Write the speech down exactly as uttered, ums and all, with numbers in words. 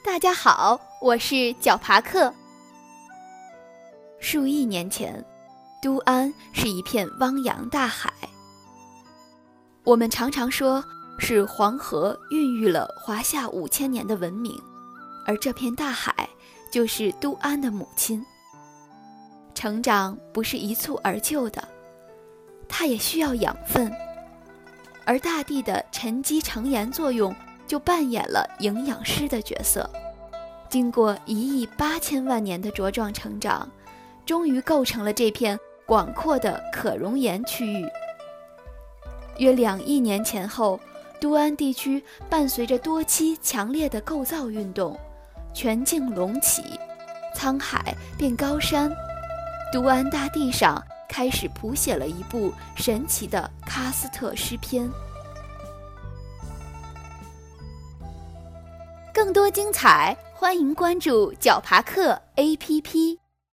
大家好，我是绞爬客。数亿年前，都安是一片汪洋大海。我们常常说是黄河孕育了华夏五千年的文明，而这片大海就是都安的母亲。成长不是一蹴而就的，它也需要养分，而大地的沉积成岩作用就扮演了营养师的角色。经过一亿八千万年的茁壮成长，终于构成了这片广阔的可溶岩区域。约两亿年前后，都安地区伴随着多期强烈的构造运动，全境隆起，沧海变高山，都安大地上开始谱写了一部神奇的喀斯特诗篇。更多精彩，欢迎关注绞爬客 A P P。